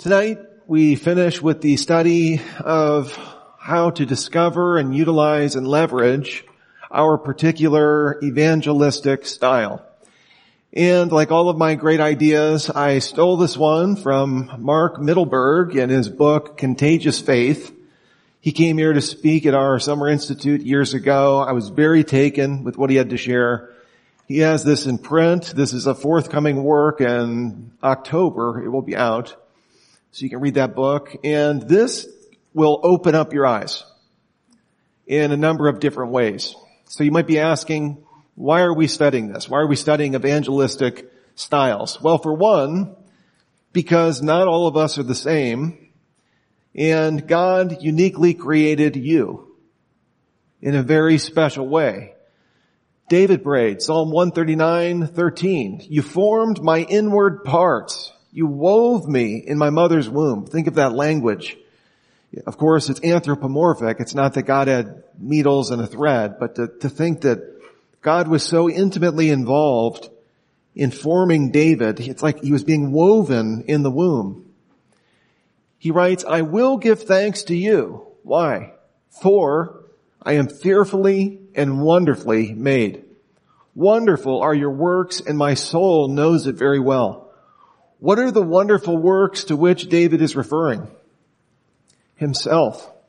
Tonight, we finish with the study of how to discover and utilize and leverage our particular evangelistic style. And like all of my great ideas, I stole this one from Mark Mittelberg in his book, Contagious Faith. He came here to speak at our Summer Institute years ago. I was very taken with what he had to share. He has this in print. This is a forthcoming work, and October it will be out. So you can read that book, and this will open up your eyes in a number of different ways. So you might be asking, why are we studying this? Why are we studying evangelistic styles? Well, for one, because not all of us are the same, and God uniquely created you in a very special way. David prayed, Psalm 139:13, "You formed my inward parts. You wove me in my mother's womb." Think of that language. Of course, it's anthropomorphic. It's not that God had needles and a thread, but to think that God was so intimately involved in forming David, it's like he was being woven in the womb. He writes, "I will give thanks to you." Why? "For I am fearfully and wonderfully made. Wonderful are your works, and my soul knows it very well." What are the wonderful works to which David is referring? Himself.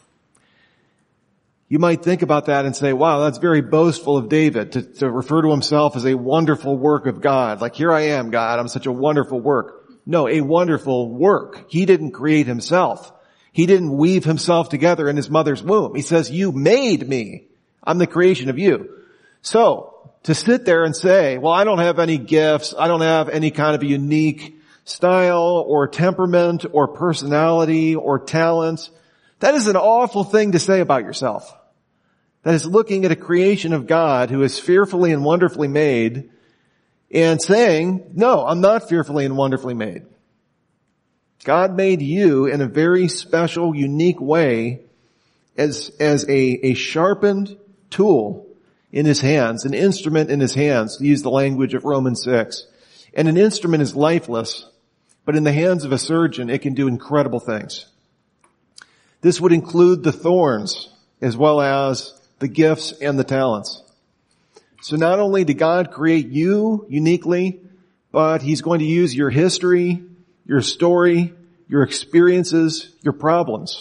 You might think about that and say, wow, that's very boastful of David to refer to himself as a wonderful work of God. Like, here I am, God, I'm such a wonderful work. No, a wonderful work. He didn't create himself. He didn't weave himself together in his mother's womb. He says, you made me. I'm the creation of you. So, to sit there and say, well, I don't have any gifts, I don't have any kind of unique style or temperament or personality or talent, that is an awful thing to say about yourself. That is looking at a creation of God who is fearfully and wonderfully made and saying, no, I'm not fearfully and wonderfully made. God made you in a very special, unique way as a sharpened tool in his hands, an instrument in his hands, to use the language of Romans 6. And an instrument is lifeless, but in the hands of a surgeon, it can do incredible things. This would include the thorns as well as the gifts and the talents. So not only did God create you uniquely, but he's going to use your history, your story, your experiences, your problems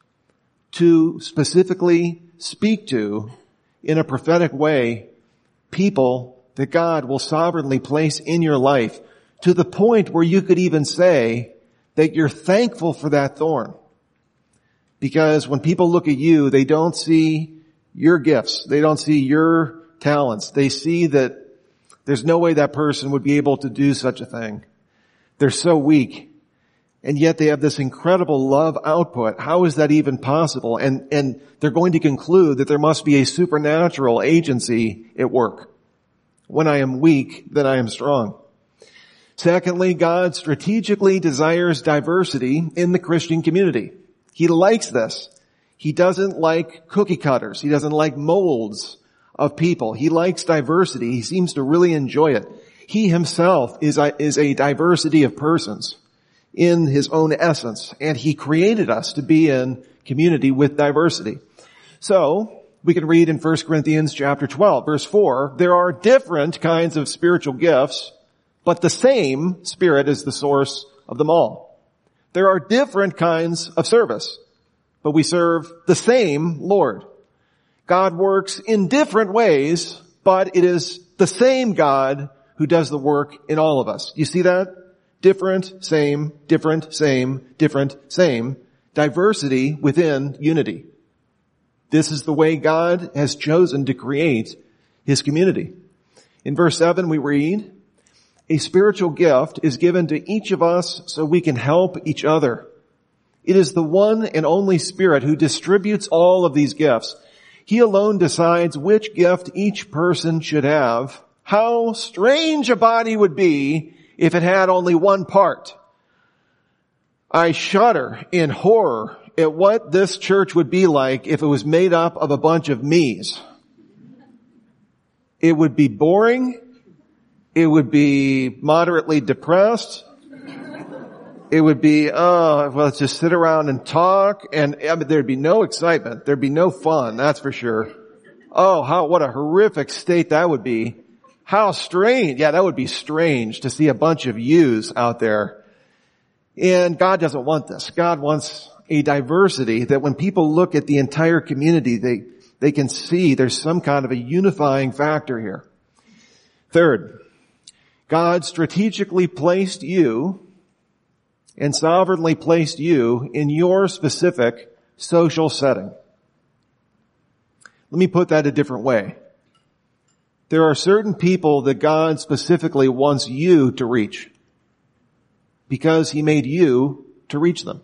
to specifically speak to, in a prophetic way, people that God will sovereignly place in your life, to the point where you could even say that you're thankful for that thorn. Because when people look at you, they don't see your gifts. They don't see your talents. They see that there's no way that person would be able to do such a thing. They're so weak. And yet they have this incredible love output. How is that even possible? And they're going to conclude that there must be a supernatural agency at work. When I am weak, then I am strong. Secondly, God strategically desires diversity in the Christian community. He likes this. He doesn't like cookie cutters. He doesn't like molds of people. He likes diversity. He seems to really enjoy it. He himself is a diversity of persons in his own essence, and he created us to be in community with diversity. So, we can read in 1 Corinthians chapter 12, verse 4, there are different kinds of spiritual gifts, but the same Spirit is the source of them all. There are different kinds of service, but we serve the same Lord. God works in different ways, but it is the same God who does the work in all of us. You see that? Different, same, different, same, different, same. Diversity within unity. This is the way God has chosen to create his community. In verse 7 we read, a spiritual gift is given to each of us so we can help each other. It is the one and only Spirit who distributes all of these gifts. He alone decides which gift each person should have. How strange a body would be if it had only one part. I shudder in horror at what this church would be like if it was made up of a bunch of me's. It would be boring. It would be moderately depressed. It would be, well, let's just sit around and talk, and there'd be no excitement. There'd be no fun, that's for sure. Oh, what a horrific state that would be. How strange. Yeah, that would be strange to see a bunch of yous out there. And God doesn't want this. God wants a diversity that when people look at the entire community, they can see there's some kind of a unifying factor here. Third, God strategically placed you and sovereignly placed you in your specific social setting. Let me put that a different way. There are certain people that God specifically wants you to reach because He made you to reach them.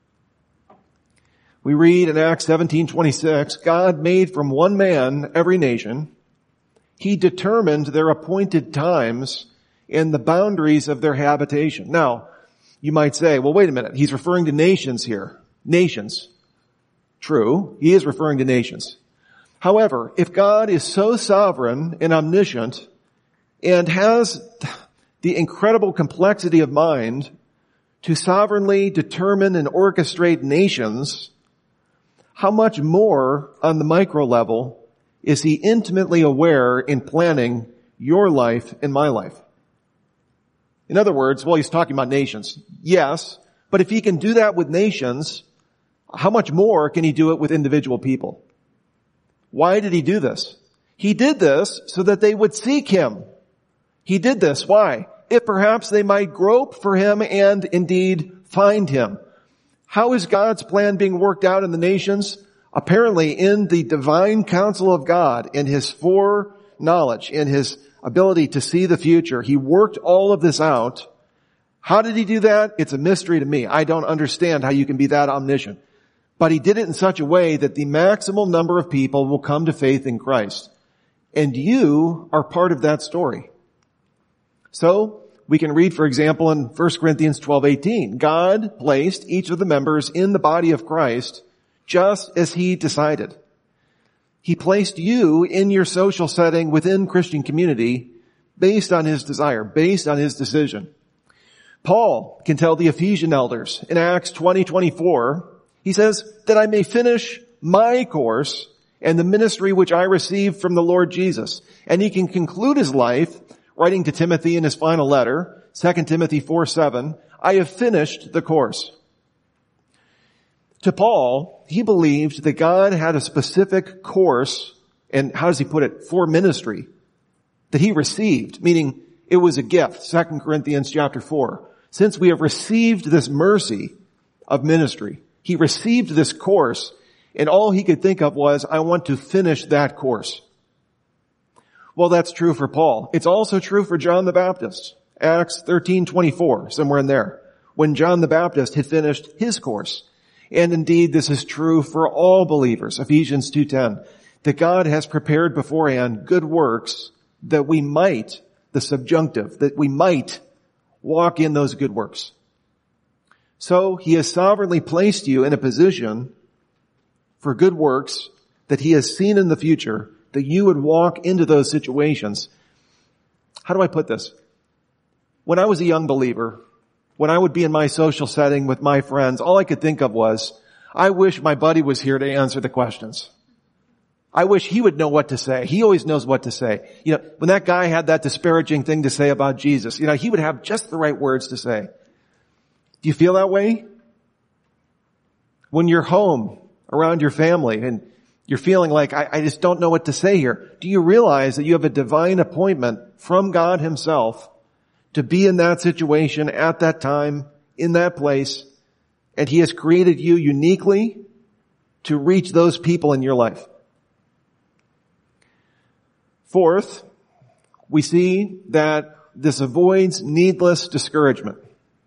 We read in Acts 17:26, God made from one man every nation. He determined their appointed times and the boundaries of their habitation. Now, you might say, well, wait a minute. He's referring to nations here. Nations. True. He is referring to nations. However, if God is so sovereign and omniscient and has the incredible complexity of mind to sovereignly determine and orchestrate nations, how much more on the micro level is He intimately aware in planning your life and my life? In other words, well, He's talking about nations. Yes, but if He can do that with nations, how much more can He do it with individual people? Why did He do this? He did this so that they would seek Him. He did this. Why? If perhaps they might grope for Him and indeed find Him. How is God's plan being worked out in the nations? Apparently in the divine counsel of God, in His foreknowledge, in His ability to see the future. He worked all of this out. How did He do that? It's a mystery to me. I don't understand how you can be that omniscient. But He did it in such a way that the maximal number of people will come to faith in Christ. And you are part of that story. So, we can read, for example, in 1 Corinthians 12:18, God placed each of the members in the body of Christ just as He decided. He placed you in your social setting within Christian community based on His desire, based on His decision. Paul can tell the Ephesian elders in Acts 20:24, he says, that I may finish my course and the ministry which I received from the Lord Jesus. And he can conclude his life writing to Timothy in his final letter, 2 Timothy 4:7, I have finished the course. To Paul, he believed that God had a specific course, and how does he put it, for ministry, that he received, meaning it was a gift, 2 Corinthians chapter 4. Since we have received this mercy of ministry, he received this course, and all he could think of was, I want to finish that course. Well, that's true for Paul. It's also true for John the Baptist. Acts 13:24, somewhere in there, when John the Baptist had finished his course. And indeed, this is true for all believers, Ephesians 2:10, that God has prepared beforehand good works that we might, the subjunctive, that we might walk in those good works. So He has sovereignly placed you in a position for good works that He has seen in the future, that you would walk into those situations. How do I put this? When I was a young believer, when I would be in my social setting with my friends, all I could think of was, I wish my buddy was here to answer the questions. I wish he would know what to say. He always knows what to say. When that guy had that disparaging thing to say about Jesus, he would have just the right words to say. Do you feel that way? When you're home around your family and you're feeling like, I just don't know what to say here. Do you realize that you have a divine appointment from God Himself to be in that situation at that time, in that place, and He has created you uniquely to reach those people in your life? Fourth, we see that this avoids needless discouragement.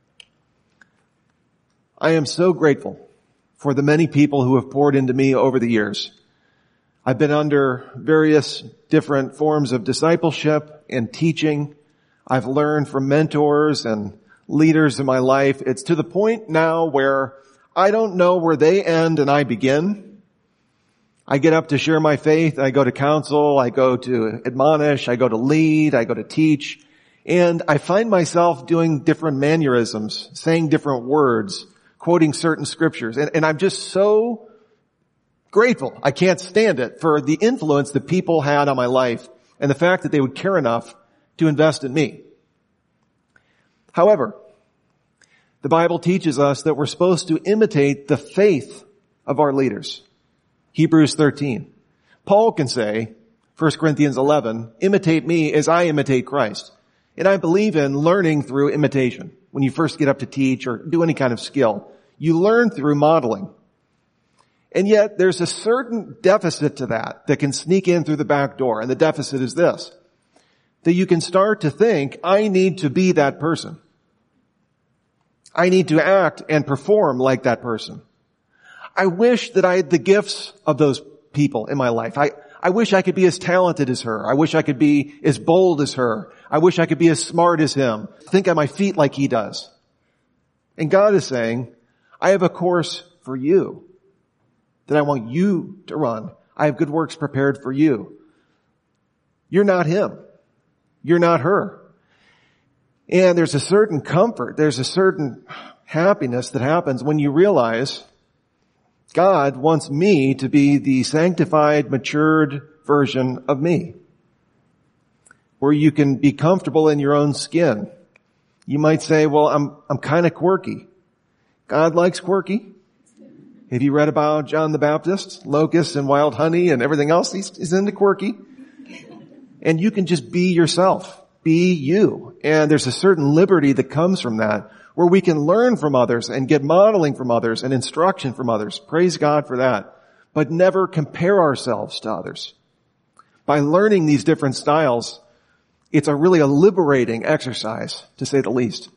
I am so grateful for the many people who have poured into me over the years. I've been under various different forms of discipleship and teaching. I've learned from mentors and leaders in my life. It's to the point now where I don't know where they end and I begin. I get up to share my faith. I go to counsel. I go to admonish. I go to lead. I go to teach. And I find myself doing different mannerisms, saying different words, quoting certain scriptures. And I'm just so grateful. I can't stand it for the influence that people had on my life and the fact that they would care enough to invest in me. However, the Bible teaches us that we're supposed to imitate the faith of our leaders. Hebrews 13. Paul can say, 1 Corinthians 11, imitate me as I imitate Christ. And I believe in learning through imitation. When you first get up to teach or do any kind of skill, you learn through modeling. And yet there's a certain deficit to that can sneak in through the back door. And the deficit is this, that you can start to think, I need to be that person. I need to act and perform like that person. I wish that I had the gifts of those people in my life. I wish I could be as talented as her. I wish I could be as bold as her. I wish I could be as smart as him. Think on my feet like he does. And God is saying, I have a course for you that I want you to run. I have good works prepared for you. You're not him. You're not her. And there's a certain comfort, there's a certain happiness that happens when you realize God wants me to be the sanctified, matured version of me, where you can be comfortable in your own skin. You might say, well, I'm kind of quirky. God likes quirky. Have you read about John the Baptist, locusts and wild honey and everything else? He's into quirky. And you can just be yourself. Be you. And there's a certain liberty that comes from that, where we can learn from others and get modeling from others and instruction from others. Praise God for that. But never compare ourselves to others. By learning these different styles, it's really a liberating exercise, to say the least.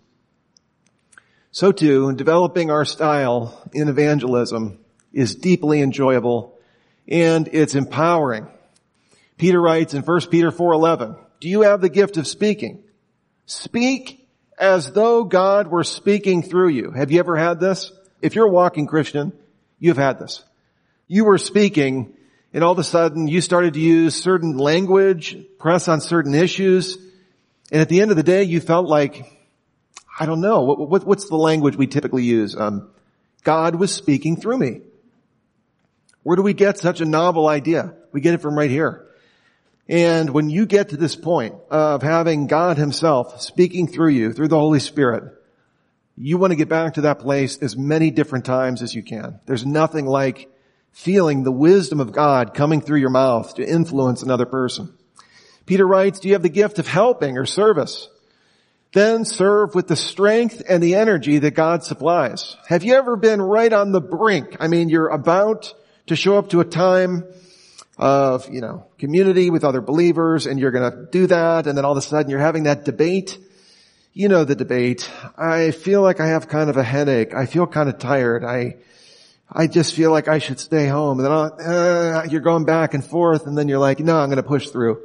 So too, developing our style in evangelism is deeply enjoyable and it's empowering. Peter writes in 1 Peter 4:11, do you have the gift of speaking? Speak as though God were speaking through you. Have you ever had this? If you're a walking Christian, you've had this. You were speaking and all of a sudden you started to use certain language, press on certain issues, and at the end of the day you felt like, I don't know, what's the language we typically use? God was speaking through me. Where do we get such a novel idea? We get it from right here. And when you get to this point of having God himself speaking through you, through the Holy Spirit, you want to get back to that place as many different times as you can. There's nothing like feeling the wisdom of God coming through your mouth to influence another person. Peter writes, do you have the gift of helping or service? Then serve with the strength and the energy that God supplies. Have you ever been right on the brink? I mean, you're about to show up to a time of, community with other believers, and you're going to do that, and then all of a sudden you're having that debate. You know the debate. I feel like I have kind of a headache. I feel kind of tired. I just feel like I should stay home. And then you're going back and forth, and then you're like, no, I'm going to push through.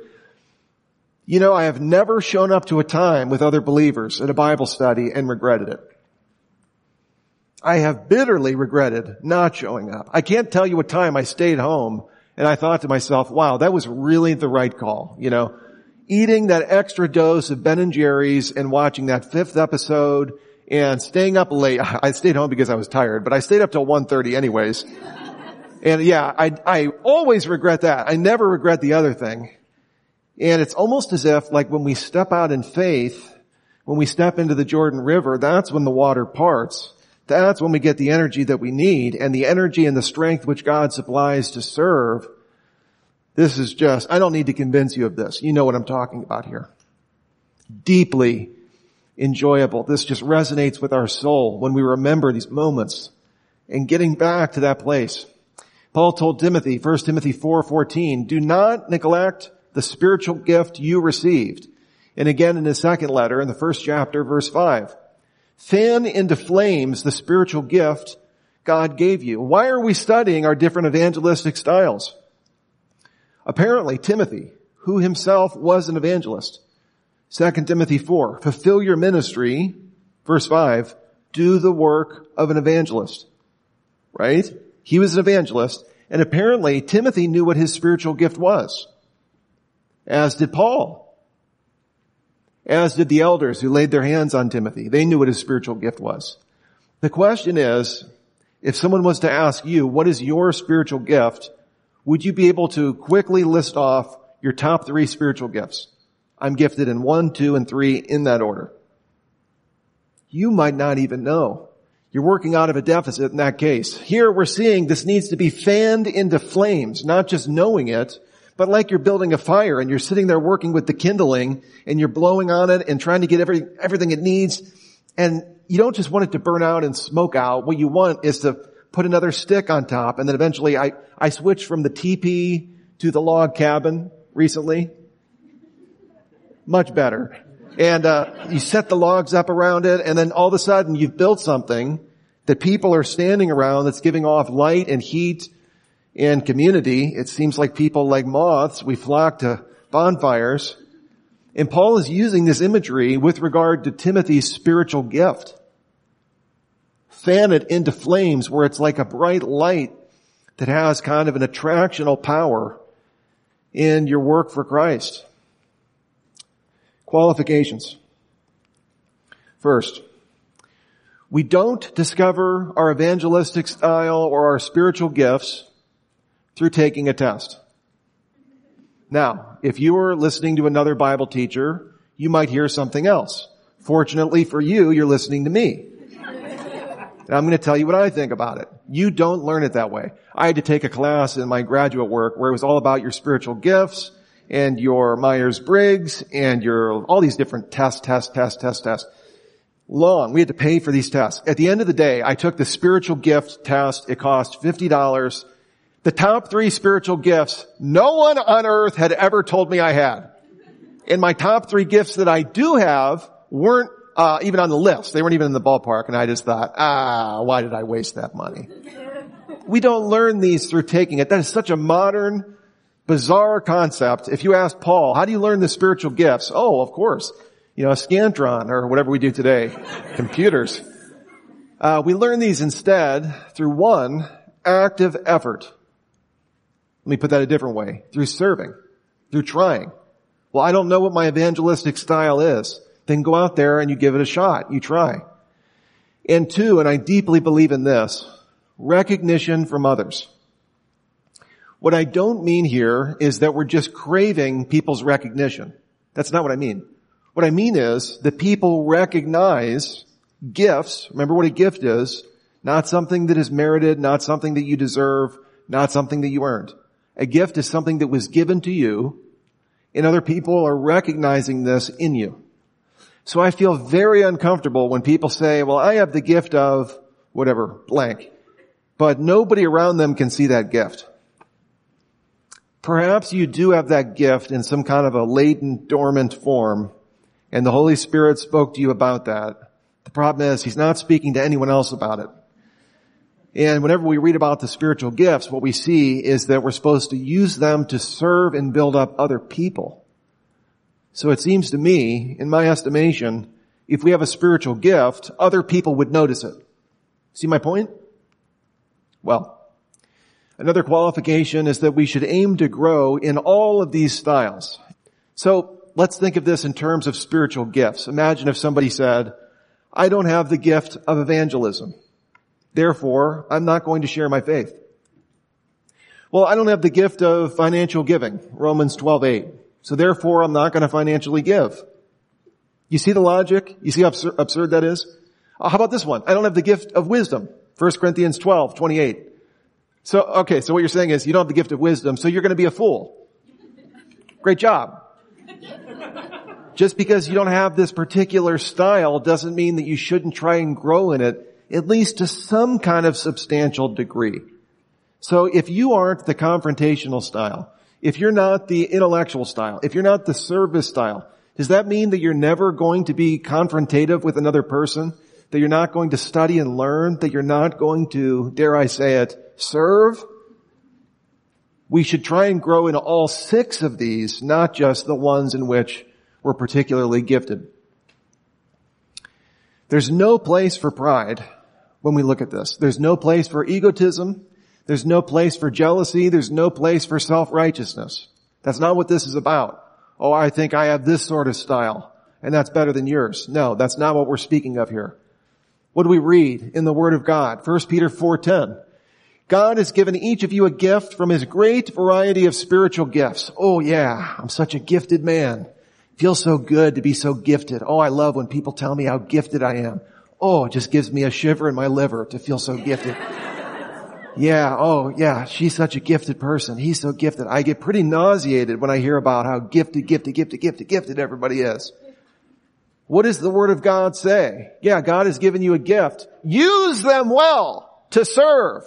I have never shown up to a time with other believers at a Bible study and regretted it. I have bitterly regretted not showing up. I can't tell you a time I stayed home and I thought to myself, wow, that was really the right call. Eating that extra dose of Ben & Jerry's and watching that 5th episode and staying up late. I stayed home because I was tired, but I stayed up till 1:30 anyways. And yeah, I always regret that. I never regret the other thing. And it's almost as if, like, when we step out in faith, when we step into the Jordan River, that's when the water parts. That's when we get the energy that we need, and the energy and the strength which God supplies to serve. This is just, I don't need to convince you of this. You know what I'm talking about here. Deeply enjoyable. This just resonates with our soul when we remember these moments and getting back to that place. Paul told Timothy, 1 Timothy 4:14, do not neglect the spiritual gift you received. And again in his second letter, in the 1st chapter, verse 5, fan into flames the spiritual gift God gave you. Why are we studying our different evangelistic styles? Apparently, Timothy, who himself was an evangelist, 2 Timothy 4, fulfill your ministry, verse 5, do the work of an evangelist. Right? He was an evangelist, and apparently Timothy knew what his spiritual gift was, as did Paul. as did the elders who laid their hands on Timothy. They knew what his spiritual gift was. The question is, if someone was to ask you, what is your spiritual gift, would you be able to quickly list off your top 3 spiritual gifts? I'm gifted in 1, 2, and 3 in that order. You might not even know. You're working out of a deficit in that case. Here we're seeing this needs to be fanned into flames, not just knowing it, but like you're building a fire and you're sitting there working with the kindling and you're blowing on it and trying to get everything it needs. And you don't just want it to burn out and smoke out. What you want is to put another stick on top. And then eventually I switched from the teepee to the log cabin recently. Much better. And you set the logs up around it, and then all of a sudden you've built something that people are standing around that's giving off light and heat and community. It seems like people like moths, we flock to bonfires. And Paul is using this imagery with regard to Timothy's spiritual gift. Fan it into flames where it's like a bright light that has kind of an attractional power in your work for Christ. Qualifications. First, we don't discover our evangelistic style or our spiritual gifts through taking a test. Now, if you were listening to another Bible teacher, you might hear something else. Fortunately for you, you're listening to me. And I'm going to tell you what I think about it. You don't learn it that way. I had to take a class in my graduate work where it was all about your spiritual gifts and your Myers-Briggs and your, all these different tests. Long. We had to pay for these tests. At the end of the day, I took the spiritual gift test. It cost $50. The top 3 spiritual gifts, no one on earth had ever told me I had. And my top 3 gifts that I do have weren't even on the list. They weren't even in the ballpark. And I just thought, why did I waste that money? We don't learn these through taking it. That is such a modern, bizarre concept. If you ask Paul, how do you learn the spiritual gifts? Oh, of course. A Scantron or whatever we do today. Computers. We learn these instead through 1, active effort. Let me put that a different way. Through serving. Through trying. Well, I don't know what my evangelistic style is. Then go out there and you give it a shot. You try. And 2, and I deeply believe in this, recognition from others. What I don't mean here is that we're just craving people's recognition. That's not what I mean. What I mean is that people recognize gifts. Remember what a gift is. Not something that is merited, not something that you deserve, not something that you earned. A gift is something that was given to you, and other people are recognizing this in you. So I feel very uncomfortable when people say, well, I have the gift of whatever, blank, but nobody around them can see that gift. Perhaps you do have that gift in some kind of a latent, dormant form, and the Holy Spirit spoke to you about that. The problem is He's not speaking to anyone else about it. And whenever we read about the spiritual gifts, what we see is that we're supposed to use them to serve and build up other people. So it seems to me, in my estimation, if we have a spiritual gift, other people would notice it. See my point? Well, another qualification is that we should aim to grow in all of these styles. So let's think of this in terms of spiritual gifts. Imagine if somebody said, I don't have the gift of evangelism. Therefore, I'm not going to share my faith. Well, I don't have the gift of financial giving. Romans 12:8. So therefore, I'm not going to financially give. You see the logic? You see how absurd that is? How about this one? I don't have the gift of wisdom. 1 Corinthians 12:28. So what you're saying is you don't have the gift of wisdom, so you're going to be a fool. Great job. Just because you don't have this particular style doesn't mean that you shouldn't try and grow in it, at least to some kind of substantial degree. So if you aren't the confrontational style, if you're not the intellectual style, if you're not the service style, does that mean that you're never going to be confrontative with another person? That you're not going to study and learn? That you're not going to, dare I say it, serve? We should try and grow in all 6 of these, not just the ones in which we're particularly gifted. There's no place for pride when we look at this. There's no place for egotism. There's no place for jealousy. There's no place for self-righteousness. That's not what this is about. Oh, I think I have this sort of style. and that's better than yours. No, that's not what we're speaking of here. What do we read in the Word of God? 1 Peter 4:10. God has given each of you a gift from His great variety of spiritual gifts. Oh yeah, I'm such a gifted man. Feels so good to be so gifted. Oh, I love when people tell me how gifted I am. Oh, it just gives me a shiver in my liver to feel so gifted. Yeah, oh yeah, she's such a gifted person. He's so gifted. I get pretty nauseated when I hear about how gifted everybody is. What does the Word of God say? Yeah, God has given you a gift. Use them well to serve.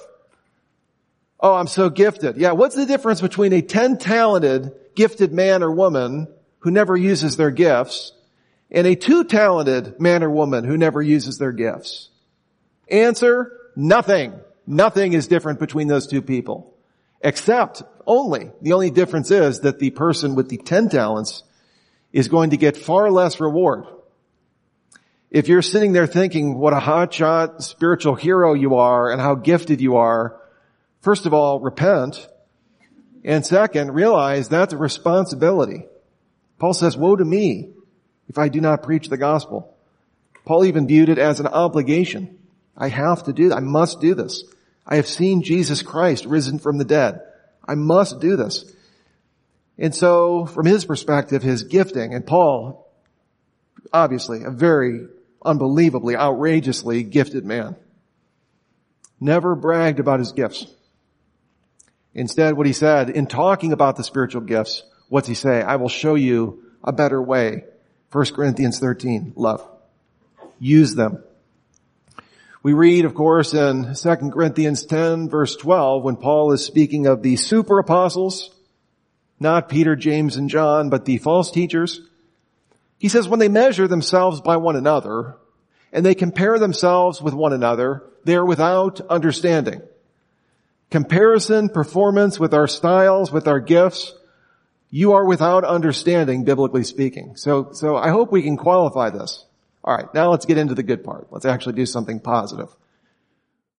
Oh, I'm so gifted. Yeah, what's the difference between a 10-talented gifted man or woman who never uses their gifts and a 2-talented man or woman who never uses their gifts? Answer, nothing. Nothing is different between those two people. Except the only difference is that the person with the 10 talents is going to get far less reward. If you're sitting there thinking what a hotshot spiritual hero you are and how gifted you are, first of all, repent. And second, realize that's a responsibility. Paul says, woe to me if I do not preach the gospel. Paul even viewed it as an obligation. I have to do that. I must do this. I have seen Jesus Christ risen from the dead. I must do this. And so, from his perspective, his gifting, and Paul, obviously, a very unbelievably, outrageously gifted man, never bragged about his gifts. Instead, what he said, in talking about the spiritual gifts, what's he say? I will show you a better way. 1 Corinthians 13, love. Use them. We read, of course, in 2 Corinthians 10, verse 12, when Paul is speaking of the super apostles, not Peter, James, and John, but the false teachers. He says when they measure themselves by one another, and they compare themselves with one another, they are without understanding. Comparison, performance with our styles, with our gifts, you are without understanding, biblically speaking. So I hope we can qualify this. All right, now let's get into the good part. Let's actually do something positive.